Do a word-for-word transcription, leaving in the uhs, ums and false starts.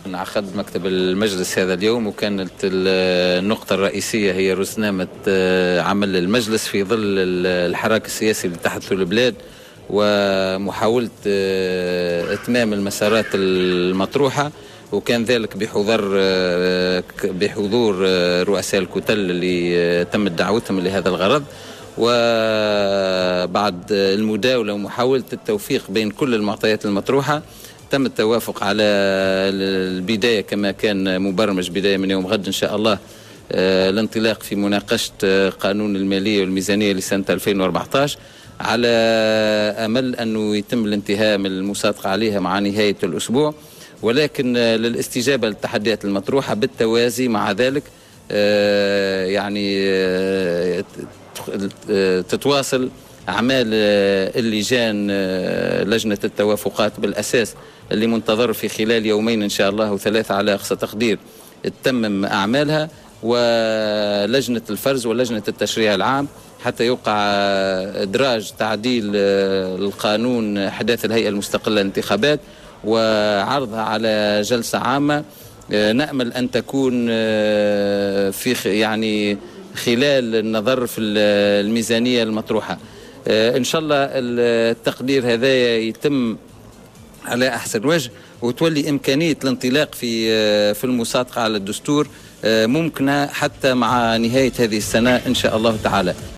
انعقد مكتب المجلس هذا اليوم، وكانت النقطة الرئيسية هي رزنامة عمل المجلس في ظل الحراك السياسي اللي تحته البلاد، ومحاولة إتمام المسارات المطروحة، وكان ذلك بحضور بحضور رؤساء الكتل اللي تمت دعوتهم لهذا الغرض. وبعد المداولة ومحاولة التوفيق بين كل المعطيات المطروحة تم التوافق على البداية كما كان مبرمج بداية من يوم غد إن شاء الله الانطلاق في مناقشة قانون المالية والميزانية لسنة ألفين وأربعة عشر، على أمل أنه يتم الانتهاء من المصادقة عليها مع نهاية الأسبوع، ولكن للاستجابة للتحديات المطروحة بالتوازي مع ذلك يعني تتواصل أعمال اللجان، لجنة التوافقات بالأساس اللي منتظر في خلال يومين إن شاء الله وثلاثة على أقصى تقدير تتمم أعمالها، ولجنة الفرز ولجنة التشريع العام حتى يوقع إدراج تعديل القانون أحداث الهيئة المستقلة للانتخابات وعرضها على جلسة عامة. نأمل أن تكون في يعني خلال النظر في الميزانية المطروحة إن شاء الله. التقدير هذا يتم على أحسن وجه، وتولي إمكانية الانطلاق في في المصادقة على الدستور ممكنة حتى مع نهاية هذه السنة إن شاء الله تعالى.